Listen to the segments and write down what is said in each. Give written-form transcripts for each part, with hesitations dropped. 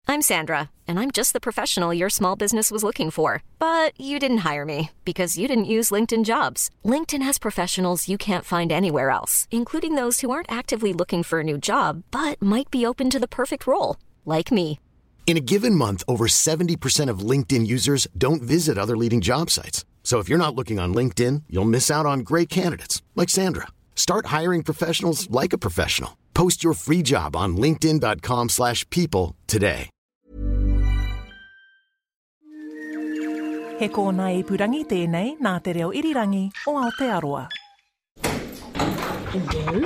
I'm Sandra, and I'm just the professional your small business was looking for. But you didn't hire me because you didn't use LinkedIn Jobs. LinkedIn has professionals you can't find anywhere else, including those who aren't actively looking for a new job, but might be open to the perfect role, like me. In a given month, over 70% of LinkedIn users don't visit other leading job sites. So if you're not looking on LinkedIn, you'll miss out on great candidates like Sandra. Start hiring professionals like a professional. Post your free job on linkedin.com/people today. He kōna ipurangi tēnei nā te reo irirangi o Aotearoa. Hello?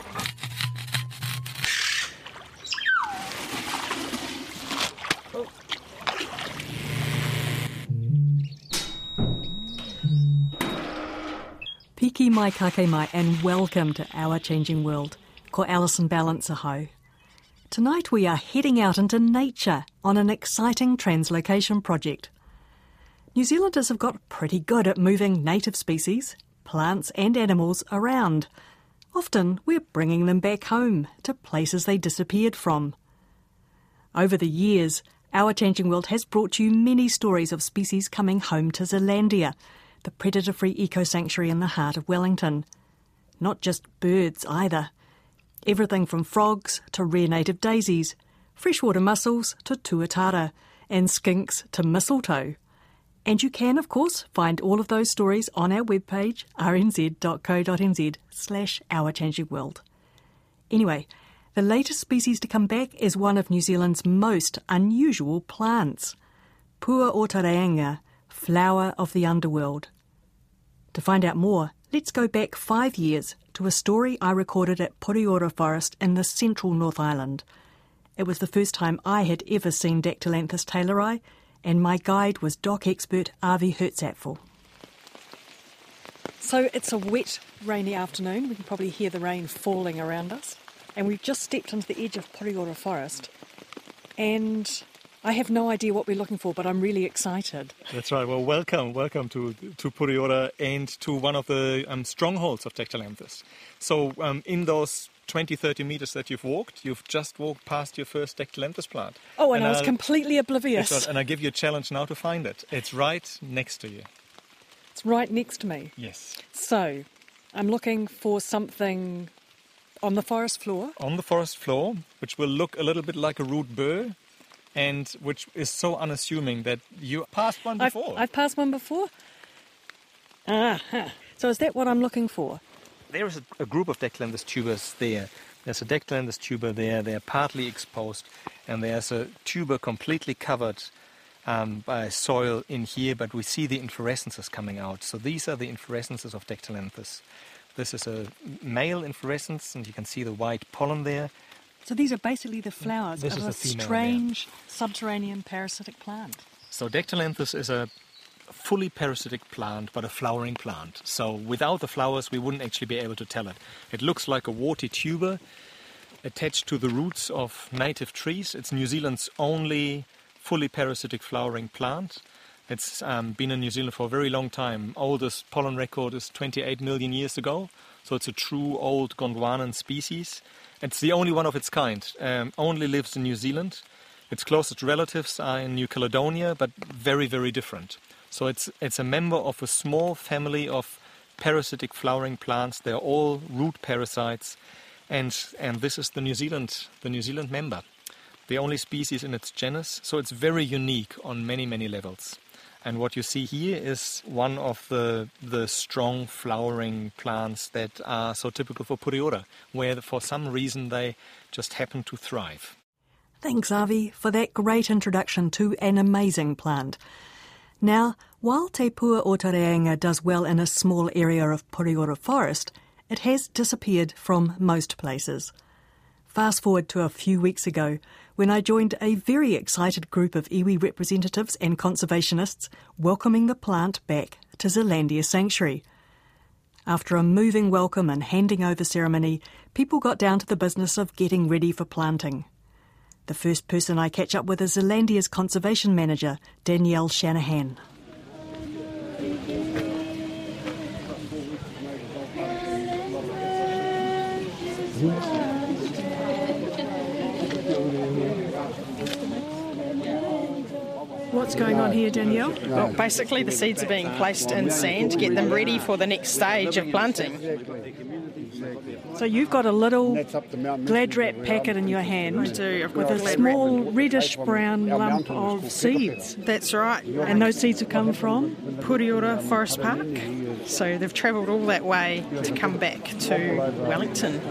Piki mai kake mai and welcome to Our Changing World. Ko Alison Balance ahau. Tonight we are heading out into nature on an exciting translocation project. New Zealanders have got pretty good at moving native species, plants and animals around. Often we're bringing them back home to places they disappeared from. Over the years, Our Changing World has brought you many stories of species coming home to Zealandia, the predator-free eco-sanctuary in the heart of Wellington. Not just birds either. Everything from frogs to rare native daisies, freshwater mussels to tuatara, and skinks to mistletoe. And you can, of course, find all of those stories on our webpage, rnz.co.nz/ourchangingworld. Anyway, the latest species to come back is one of New Zealand's most unusual plants. Pua o Tauranga, flower of the underworld. To find out more, let's go back 5 years to a story I recorded at Poriora Forest in the central North Island. It was the first time I had ever seen Dactylanthus taylori, and my guide was doc expert Avi Hertzapfel. So it's a wet, rainy afternoon. We can probably hear the rain falling around us. And we've just stepped into the edge of Poriora Forest. And I have no idea what we're looking for, but I'm really excited. That's right. Well, welcome to Poriora and to one of the strongholds of Dactylanthus. So in those 20, 30 meters that you've just walked past your first Dactylanthus plant. Oh, and I was completely oblivious. That's right, and I give you a challenge now to find it. It's right next to you. It's right next to me? Yes. So, I'm looking for something on the forest floor? On the forest floor, which will look a little bit like a root burr, and which is so unassuming that you passed one before. I've passed one before? So is that what I'm looking for? There is a group of Dactylanthus tubers there. There's a Dactylanthus tuber there. They're partly exposed, and there's a tuber completely covered by soil in here, but we see the inflorescences coming out. So these are the inflorescences of Dactylanthus. This is a male inflorescence, and you can see the white pollen there. So these are basically the flowers of a strange subterranean parasitic plant. So Dactylanthus is a fully parasitic plant, but a flowering plant. So without the flowers, we wouldn't actually be able to tell it. It looks like a warty tuber attached to the roots of native trees. It's New Zealand's only fully parasitic flowering plant. It's been in New Zealand for a very long time. Oldest pollen record is 28 million years ago. So it's a true old Gondwanan species. It's the only one of its kind. Only lives in New Zealand. Its closest relatives are in New Caledonia, but very, very different. So it's a member of a small family of parasitic flowering plants. They're all root parasites, and this is the New Zealand member, the only species in its genus. So it's very unique on many, many levels. And what you see here is one of the strong flowering plants that are so typical for Poriora, where for some reason they just happen to thrive. Thanks, Avi, for that great introduction to an amazing plant. Now, while Te Pua o Tauranga does well in a small area of Poriora Forest, it has disappeared from most places. Fast forward to a few weeks ago, when I joined a very excited group of iwi representatives and conservationists welcoming the plant back to Zealandia Sanctuary. After a moving welcome and handing over ceremony, people got down to the business of getting ready for planting. The first person I catch up with is Zealandia's conservation manager, Danielle Shanahan. What's going on here, Danielle? Well, basically the seeds are being placed in sand to get them ready for the next stage of planting. So you've got a little Glad Wrap packet in your hand. I do. I've got with a Glad small Wrap. reddish-brown lump of seeds. That's right. And those seeds have come from? Puriora Forest Park. So they've travelled all that way to come back to Wellington.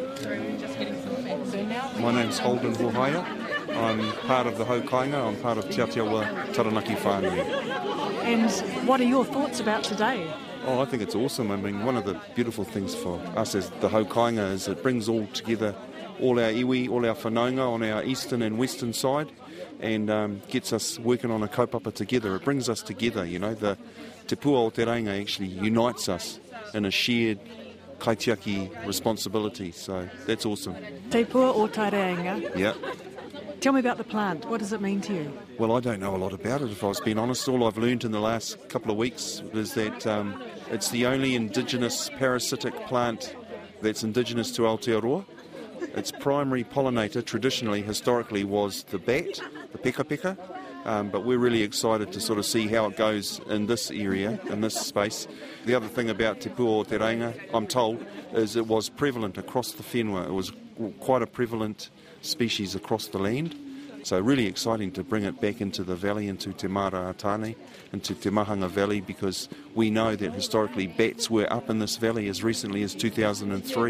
My name's Holden Wohaya. I'm part of the Haukainga. I'm part of Te Aotearoa Taranaki Whānui. And what are your thoughts about today? Oh, I think it's awesome. I mean, one of the beautiful things for us as the Haukainga is it brings all together all our iwi, all our whanaunga on our eastern and western side, and gets us working on a kaupapa together. It brings us together, you know. The Te Pua o Te Reinga actually unites us in a shared kaitiaki responsibility, so that's awesome. Te Pua o Te Reinga. Yeah. Tell me about the plant. What does it mean to you? Well, I don't know a lot about it, if I was being honest. All I've learned in the last couple of weeks is that it's the only indigenous parasitic plant that's indigenous to Aotearoa. Its primary pollinator, traditionally, historically, was the bat, the peka, but we're really excited to sort of see how it goes in this area, in this space. The other thing about Te Pua o Te Reinga, I'm told, is it was prevalent across the whenua. It was quite a prevalent species across the land. So really exciting to bring it back into the valley, into Te Mara Atane, into Te Mahanga Valley, because we know that historically bats were up in this valley as recently as 2003.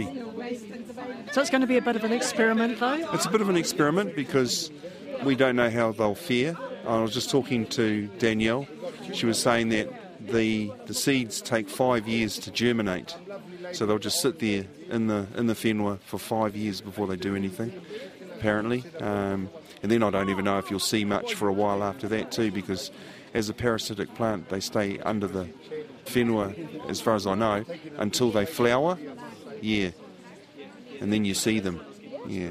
So it's going to be a bit of an experiment, though? It's a bit of an experiment because we don't know how they'll fare. I was just talking to Danielle. She was saying that the seeds take 5 years to germinate. So they'll just sit there in the whenua for 5 years before they do anything, apparently. And then I don't even know if you'll see much for a while after that too, because as a parasitic plant, they stay under the whenua, as far as I know, until they flower. Yeah. And then you see them. Yeah.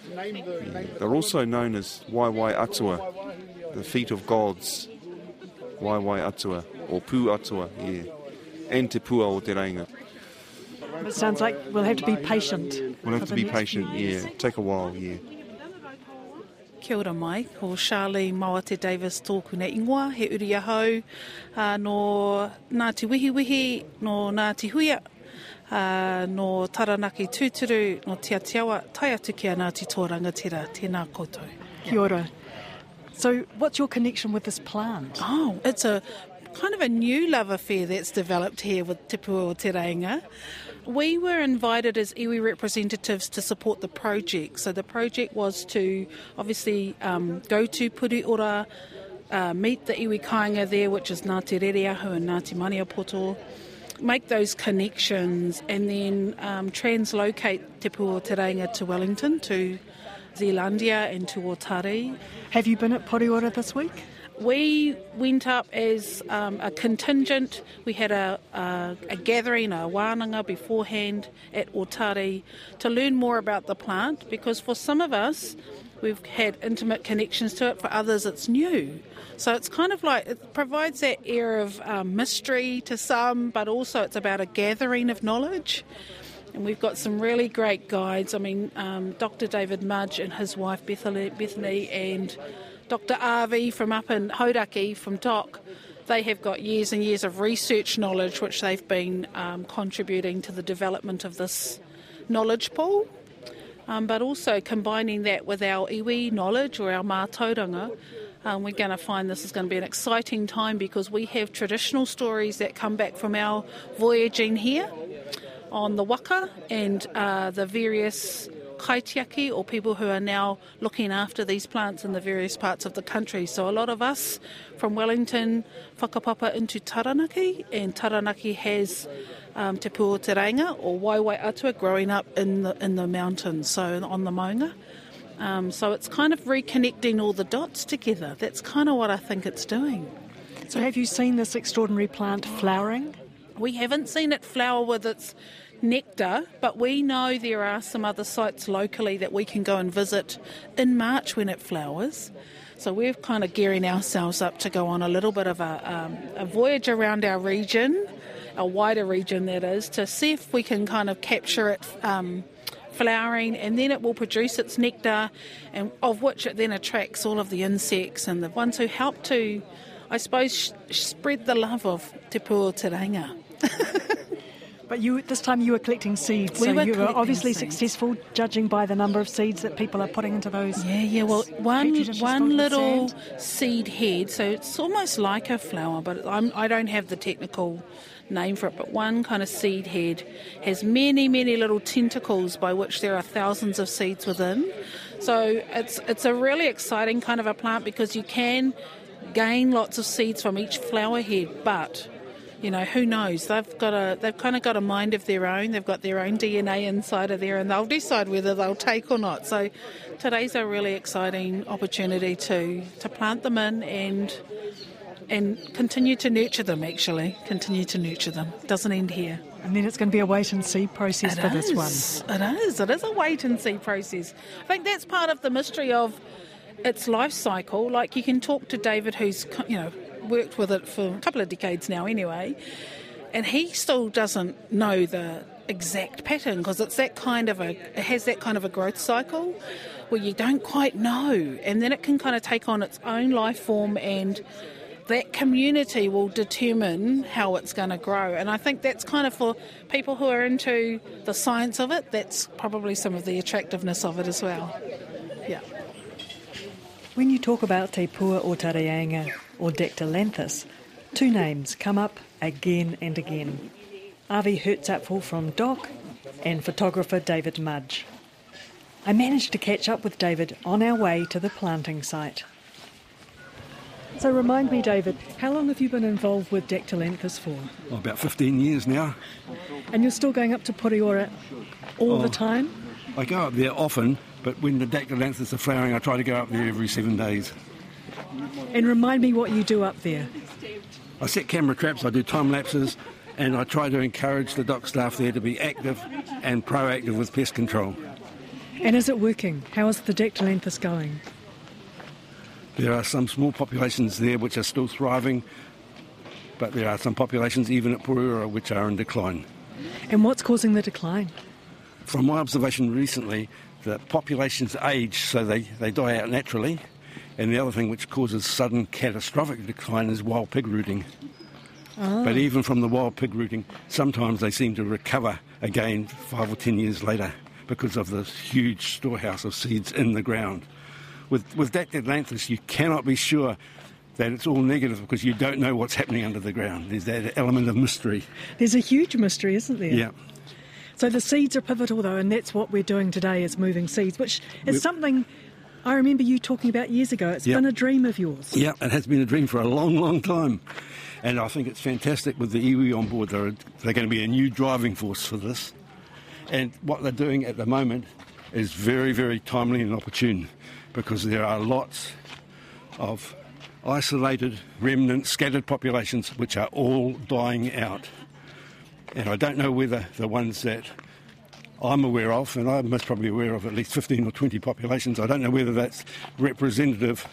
They're also known as Waiwai Atua, the feet of gods. Waiwai Atua, or Pu Atua, yeah. And Te Pua o Te Reinga. It sounds like we'll have to be patient. We'll have to be patient, yeah. Take a while, yeah. Kia ora mai, ko Charlie Mawate Davis tōku nei ingoa, he uri ahau, no Ngāti Wihiwihi, no Ngāti Huia, no Taranaki Tūturu, no Te Atiawa, tai atu ki a Ngāti Tōrangatira, tēnā koutou. Kia ora. So what's your connection with this plant? Oh, it's a kind of a new love affair that's developed here with Te Pua o Te Reinga. We were invited as iwi representatives to support the project. So the project was to obviously go to Puriora, meet the iwi kāinga there, which is Ngāti Rereahu and Ngāti Maniapoto, make those connections and then translocate Te Pua o Te Reinga to Wellington, to Zealandia and to Otari. Have you been at Puriora this week? We went up as a contingent. We had a gathering, a wānanga beforehand at Otari to learn more about the plant, because for some of us, we've had intimate connections to it. For others, it's new. So it's kind of like, it provides that air of mystery to some, but also it's about a gathering of knowledge. And we've got some really great guides. I mean, Dr. David Mudge and his wife Bethany and Dr. Avi from up in Hauraki from DOC, they have got years and years of research knowledge which they've been contributing to the development of this knowledge pool. But also combining that with our iwi knowledge or our mātauranga, we're going to find this is going to be an exciting time, because we have traditional stories that come back from our voyaging here on the waka and the various kaitiaki, or people who are now looking after these plants in the various parts of the country. So a lot of us from Wellington whakapapa into Taranaki, and Taranaki has Te Pua o Te Reinga or Waiwai Atua growing up in the mountains, so on the maunga. So it's kind of reconnecting all the dots together. That's kind of what I think it's doing. So have you seen this extraordinary plant flowering? We haven't seen it flower with its nectar, but we know there are some other sites locally that we can go and visit in March when it flowers. So we're kind of gearing ourselves up to go on a little bit of a voyage around our region, a wider region that is, to see if we can kind of capture it flowering, and then it will produce its nectar, and of which it then attracts all of the insects and the ones who help to, I suppose, spread the love of Te Pua Te Reinga. But this time you were collecting seeds, so you were obviously successful, judging by the number of seeds that people are putting into those. Yeah. Well, one little seed head, so it's almost like a flower, but I don't have the technical name for it, but one kind of seed head has many, many little tentacles by which there are thousands of seeds within. So it's a really exciting kind of a plant because you can gain lots of seeds from each flower head, but who knows? They've kind of got a mind of their own. They've got their own DNA inside of there, and they'll decide whether they'll take or not. So today's a really exciting opportunity to plant them in and continue to nurture them. Actually, continue to nurture them. Doesn't end here. And then it's going to be a wait and see process for this one. It is. It is a wait and see process. I think that's part of the mystery of its life cycle. Like, you can talk to David, who's worked with it for a couple of decades now anyway, and he still doesn't know the exact pattern because it has that kind of a growth cycle where you don't quite know, and then it can kind of take on its own life form, and that community will determine how it's going to grow. And I think that's kind of, for people who are into the science of it, that's probably some of the attractiveness of it as well. Yeah. When you talk about Te Pua o Te Reinga or Dactylanthus, two names come up again and again. Avi Hertzapfel from DOC and photographer David Mudge. I managed to catch up with David on our way to the planting site. So remind me, David, how long have you been involved with Dactylanthus for? About 15 years now. And you're still going up to Poriora all the time? I go up there often, but when the Dactylanthus are flowering, I try to go up there every 7 days. And remind me what you do up there. I set camera traps, I do time lapses, and I try to encourage the DOC staff there to be active and proactive with pest control. And is it working? How is the Dactylanthus going? There are some small populations there which are still thriving, but there are some populations even at Poriora which are in decline. And what's causing the decline? From my observation recently, the populations age, so they die out naturally. And the other thing which causes sudden catastrophic decline is wild pig rooting. Oh. But even from the wild pig rooting, sometimes they seem to recover again 5 or 10 years later because of this huge storehouse of seeds in the ground. With Dactylanthus, you cannot be sure that it's all negative because you don't know what's happening under the ground. There's that element of mystery. There's a huge mystery, isn't there? Yeah. So the seeds are pivotal, though, and that's what we're doing today, is moving seeds, which is something I remember you talking about years ago. It's been a dream of yours. Yeah, it has been a dream for a long, long time. And I think it's fantastic with the iwi on board. They're going to be a new driving force for this. And what they're doing at the moment is very, very timely and opportune, because there are lots of isolated, remnant, scattered populations which are all dying out. And I don't know whether the ones that I'm aware of, and I'm most probably aware of at least 15 or 20 populations, I don't know whether that's representative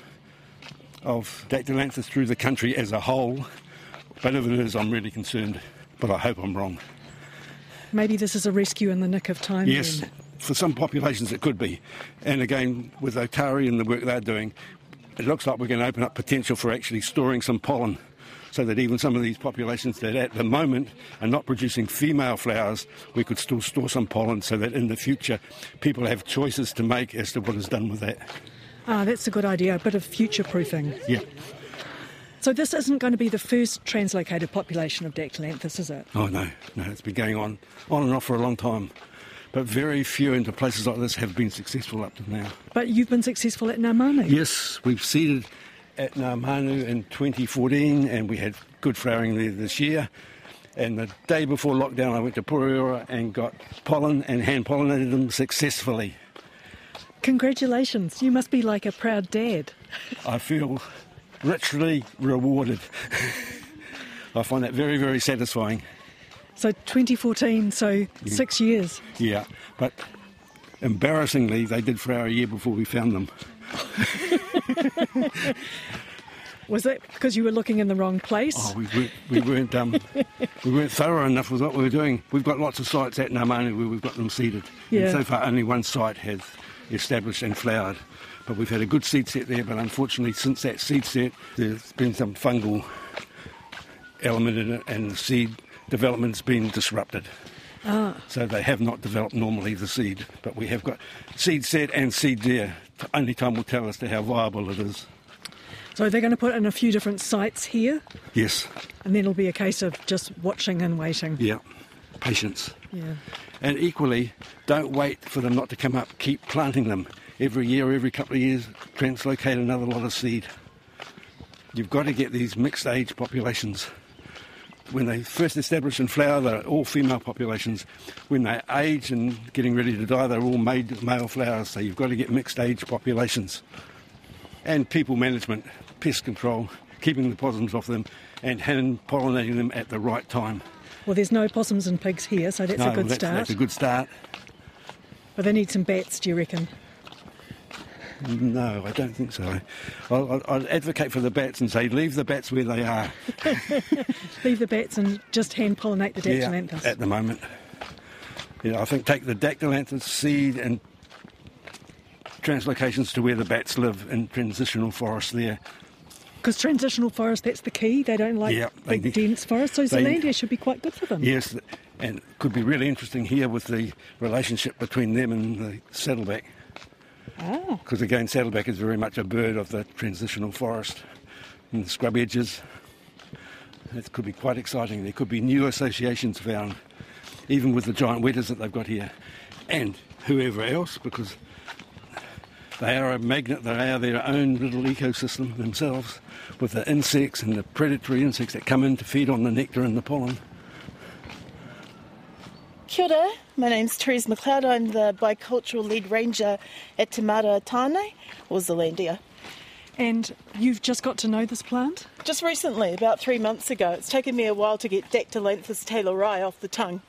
of Dactylanthus through the country as a whole, but if it is, I'm really concerned, but I hope I'm wrong. Maybe this is a rescue in the nick of time. Yes, then. For some populations it could be. And again, with Otari and the work they're doing, it looks like we're going to open up potential for actually storing some pollen, so that even some of these populations that at the moment are not producing female flowers, we could still store some pollen so that in the future people have choices to make as to what is done with that. Ah, that's a good idea, a bit of future-proofing. Yeah. So this isn't going to be the first translocated population of Dactylanthus, is it? Oh, no, it's been going on and off for a long time. But very few into places like this have been successful up to now. But you've been successful at Ngāmanu? Yes, we've seeded at Ngāmanu in 2014, and we had good flowering there this year. And the day before lockdown, I went to Poriora and got pollen and hand-pollinated them successfully. Congratulations. You must be like a proud dad. I feel richly rewarded. I find that very, very satisfying. So 2014, so 6 years. Yeah, but embarrassingly, they did flower a year before we found them. Was that because you were looking in the wrong place? Oh, we weren't thorough enough with what we were doing. We've got lots of sites at Namanu where we've got them seeded. Yeah. And so far only one site has established and flowered. But we've had a good seed set there, but unfortunately since that seed set there's been some fungal element in it and the seed development's been disrupted. So they have not developed normally, the seed. But we have got seed set and seed there. Only time will tell as to how viable it is. So they're going to put in a few different sites here? Yes. And then it'll be a case of just watching and waiting? Yeah. Patience. Yeah. And equally, don't wait for them not to come up. Keep planting them. Every year, every couple of years, translocate another lot of seed. You've got to get these mixed age populations. When they first establish and flower, they're all female populations. When they age and getting ready to die, they're all male flowers. So you've got to get mixed age populations. And people management, pest control, keeping the possums off them and hand pollinating them at the right time. Well, there's no possums and pigs here, so that's a good start. That's a good start. But they need some bats, do you reckon? No, I don't think so. I'd advocate for the bats and say leave the bats where they are. Leave the bats and just hand pollinate the Dactylanthus. Yeah, at the moment. I think take the Dactylanthus seed and translocations to where the bats live in transitional forest there. Because transitional forest, that's the key. They don't like big, dense forests, so Zealandia should be quite good for them. Yes, and it could be really interesting here with the relationship between them and the saddleback. Because again, saddleback is very much a bird of the transitional forest and the scrub edges. It could be quite exciting. There could be new associations found, even with the giant wetters that they've got here, and whoever else, because they are a magnet. They are their own little ecosystem themselves, with the insects and the predatory insects that come in to feed on the nectar and the pollen. Kia ora, my name's Therese McLeod. I'm the bicultural lead ranger at Te Mara Tāne, or Zealandia. And you've just got to know this plant? Just recently, about 3 months ago. It's taken me a while to get Dactylanthus taylorai off the tongue.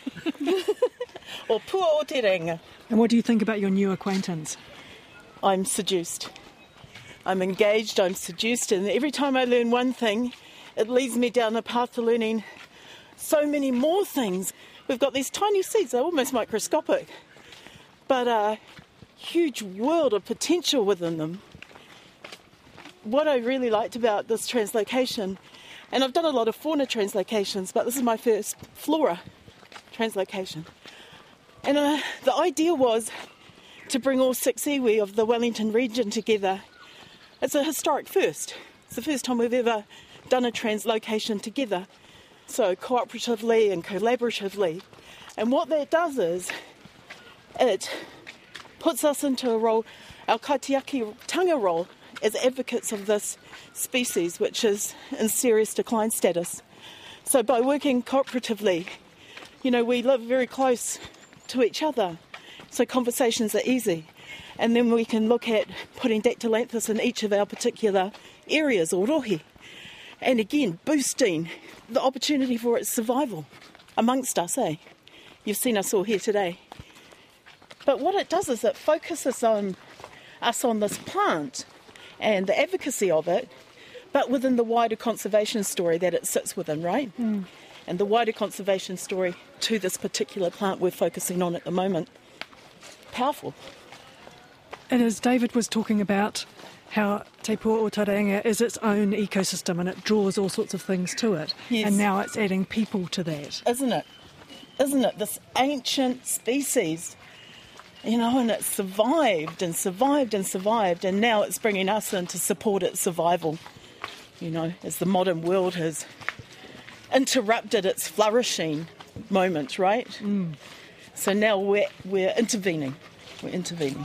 Or Pua o te Renga. And what do you think about your new acquaintance? I'm seduced. I'm engaged, I'm seduced, and every time I learn one thing, it leads me down a path to learning so many more things. We've got these tiny seeds, they're almost microscopic, but a huge world of potential within them. What I really liked about this translocation, and I've done a lot of fauna translocations, but this is my first flora translocation. And the idea was to bring all 6 iwi of the Wellington region together. It's a historic first. It's the first time we've ever done a translocation together. So cooperatively and collaboratively. And what that does is it puts us into a role, our kaitiakitanga role, as advocates of this species, which is in serious decline status. So by working cooperatively, we live very close to each other, so conversations are easy. And then we can look at putting Dactylanthus in each of our particular areas or rohi. And again, boosting the opportunity for its survival amongst us, You've seen us all here today. But what it does is it focuses on us on this plant and the advocacy of it, but within the wider conservation story that it sits within, right? Mm. And the wider conservation story to this particular plant we're focusing on at the moment. Powerful. And as David was talking about, how Te Pua o te Renga is its own ecosystem and it draws all sorts of things to it. Yes. And now it's adding people to that. Isn't it? Isn't it? This ancient species, and it's survived and survived and survived, and now it's bringing us in to support its survival, as the modern world has interrupted its flourishing moment, right? Mm. So now we're intervening. We're intervening.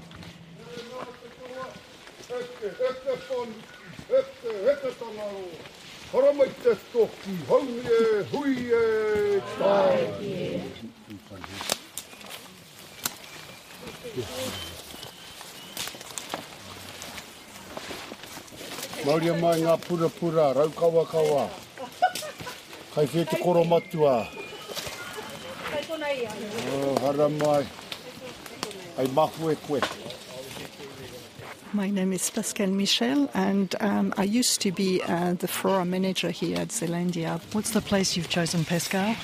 Mauria mai ngā pura, rau kawa. Kai whi te koro matua. Hara mai. Ai mafu e koe. My name is Pascal Michel, and I used to be the flora manager here at Zealandia. What's the place you've chosen, Pascal?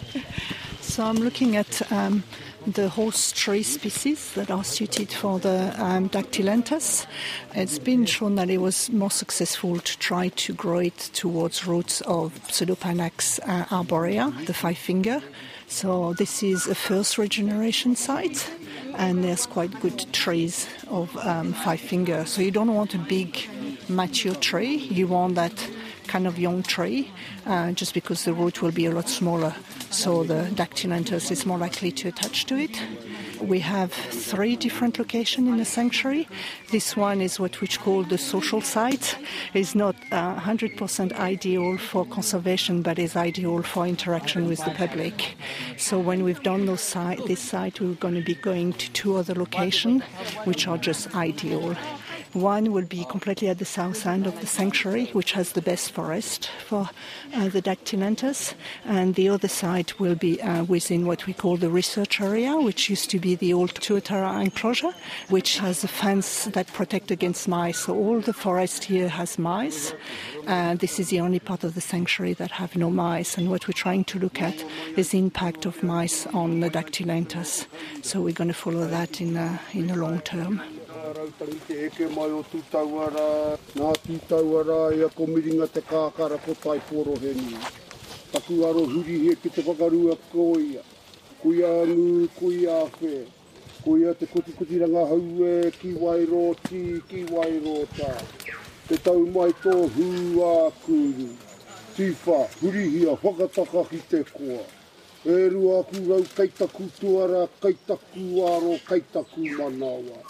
So I'm looking at the horse tree species that are suited for the Dactylanthus. It's been shown that it was more successful to try to grow it towards roots of Pseudopanax arborea, the five-finger. So this is a first regeneration site, and there's quite good trees of five-finger. So you don't want a big mature tree, you want that kind of young tree, just because the root will be a lot smaller, so the Dactylanthus is more likely to attach to it. We have 3 different locations in the sanctuary. This one is what we call the social site. It's not 100% ideal for conservation, but is ideal for interaction with the public. So when we've done this site, we're going to be going to 2 other locations, which are just ideal. One will be completely at the south end of the sanctuary, which has the best forest for the Dactylanthus, and the other side will be within what we call the research area, which used to be the old Tuatara enclosure, which has a fence that protects against mice. So all the forest here has mice. This is the only part of the sanctuary that have no mice, and what we're trying to look at is the impact of mice on the Dactylanthus. So we're going to follow that in the long term. Rautangi te eke mai o tūtauara, nā tūtauara ia ko miringa te kākara ko taiporo heni. Taku aro huri he ki te whakarua koia, kuia angu, kuia awhe, kuia te kutikutiranga haue, ki wairoti, ki wairota. Te tau mai tō hua kuru, tiwha, hurihia, whakataka ki te koa. E rua aku rau kaitaku tuara, kaitaku aro, kaitaku manawa.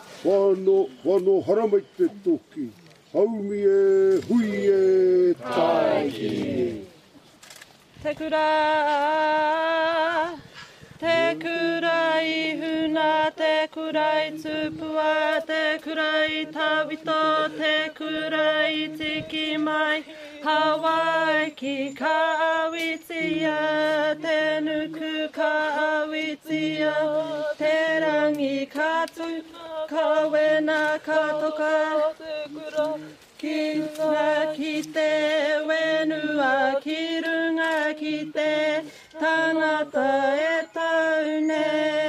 Wano haramai te toki, haumi e, hui e, taiki. Te kura i huna, te kura i tupua, te kura i tawito, te kura i tiki mai, Hawaii ki ka awitia, te nuku ka awitia, te rangi ka tu, ka wena ka toka, ki runga ki te wenua, ki runga ki te tangata e taune,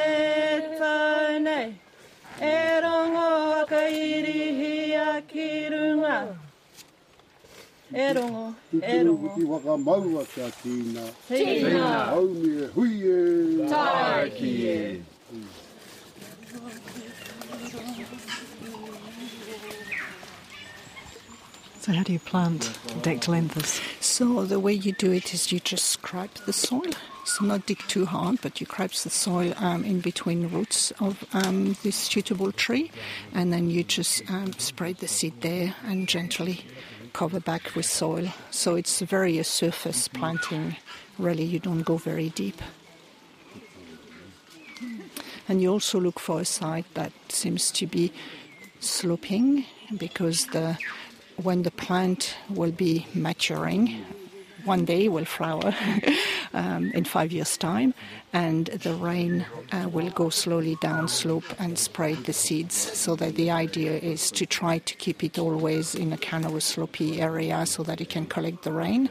e rongo aka irihia ki runga. E rongo, e rongo. Ki waka maua kia tīna. Tīna. Haumi e, hui e. Taiki e. So how do you plant Dactylanthus? So the way you do it is you just scrape the soil. So not dig too hard, but you scrape the soil in between roots of this suitable tree, and then you just spread the seed there and gently cover back with soil. So it's very a surface planting. Really, you don't go very deep. And you also look for a site that seems to be sloping, because when the plant will be maturing, one day will flower in 5 years' time, and the rain will go slowly down slope and spread the seeds, so that the idea is to try to keep it always in a kind of a slopey area so that it can collect the rain.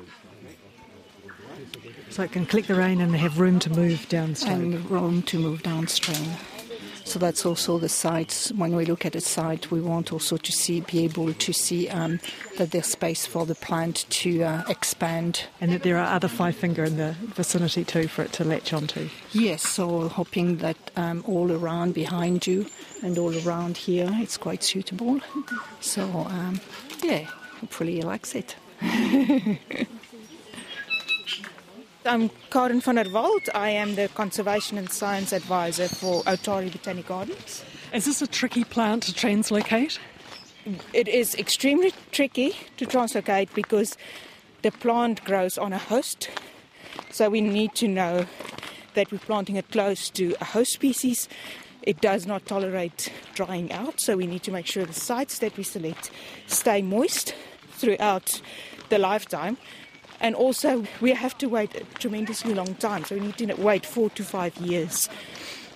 So it can collect the rain and have room to move downstream. And room to move downstream. So that's also the sites. When we look at a site, we want also to be able to see that there's space for the plant to expand. And that there are other five-finger in the vicinity too for it to latch onto. Yes, so hoping that all around behind you and all around here it's quite suitable. So, hopefully he likes it. I'm Karen van der Walt. I am the Conservation and Science Advisor for Otari Botanic Gardens. Is this a tricky plant to translocate? It is extremely tricky to translocate because the plant grows on a host. So we need to know that we're planting it close to a host species. It does not tolerate drying out, so we need to make sure the sites that we select stay moist throughout the lifetime. And also, we have to wait a tremendously long time, so we need to wait 4 to 5 years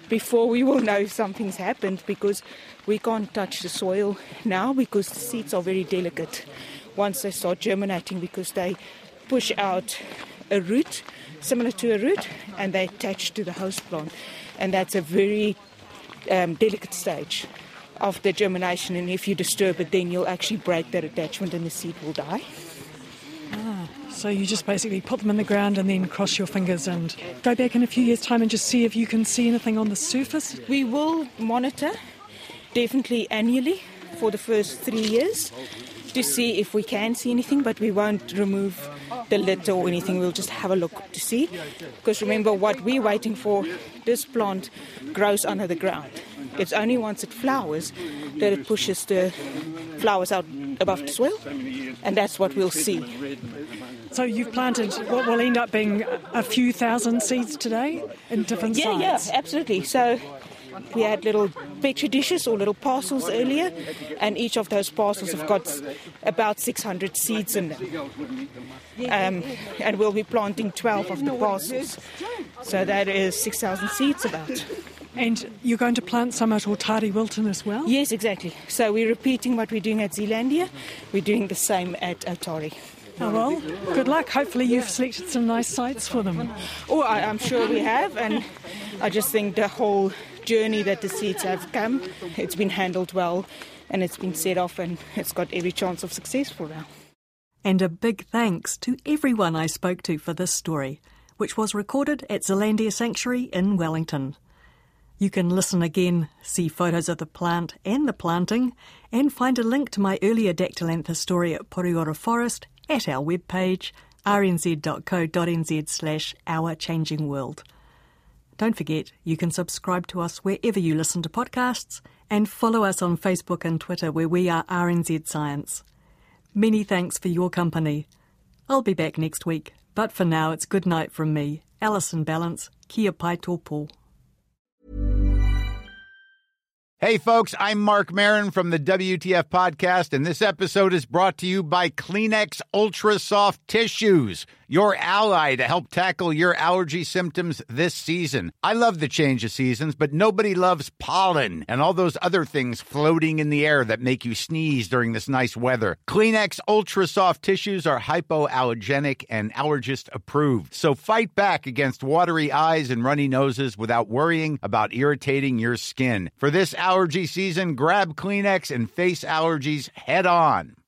before we will know if something's happened, because we can't touch the soil now because the seeds are very delicate once they start germinating, because they push out a root similar to a root and they attach to the host plant, and that's a very delicate stage of the germination, and if you disturb it then you'll actually break that attachment and the seed will die. So you just basically put them in the ground and then cross your fingers and go back in a few years' time and just see if you can see anything on the surface? We will monitor, definitely annually, for the first 3 years to see if we can see anything, but we won't remove the lid or anything. We'll just have a look to see. Because remember, what we're waiting for, this plant grows under the ground. It's only once it flowers that it pushes the flowers out above the soil, and that's what we'll see. So you've planted what will end up being a few thousand seeds today in different sizes? Yeah, absolutely. So we had little petri dishes or little parcels earlier, and each of those parcels have got about 600 seeds in them. And we'll be planting 12 of the parcels. So that is 6,000 seeds about. And you're going to plant some at Otari Wilton as well? Yes, exactly. So we're repeating what we're doing at Zealandia. We're doing the same at Otari. Oh, well, good luck. Hopefully you've selected some nice sites for them. Oh, I'm sure we have, and I just think the whole journey that the seeds have come, it's been handled well, and it's been set off, and it's got every chance of success for now. And a big thanks to everyone I spoke to for this story, which was recorded at Zealandia Sanctuary in Wellington. You can listen again, see photos of the plant and the planting, and find a link to my earlier Dactylantha story at Poreora Forest at our webpage, rnz.co.nz/ourchangingworld. Don't forget, you can subscribe to us wherever you listen to podcasts, and follow us on Facebook and Twitter, where we are RNZ Science. Many thanks for your company. I'll be back next week, but for now it's good night from me, Alison Ballance. Kia pai tōpō. Hey folks, I'm Mark Maron from the WTF Podcast, and this episode is brought to you by Kleenex Ultra Soft Tissues, your ally to help tackle your allergy symptoms this season. I love the change of seasons, but nobody loves pollen and all those other things floating in the air that make you sneeze during this nice weather. Kleenex Ultra Soft Tissues are hypoallergenic and allergist approved, so fight back against watery eyes and runny noses without worrying about irritating your skin. For this allergy season, grab Kleenex and face allergies head on.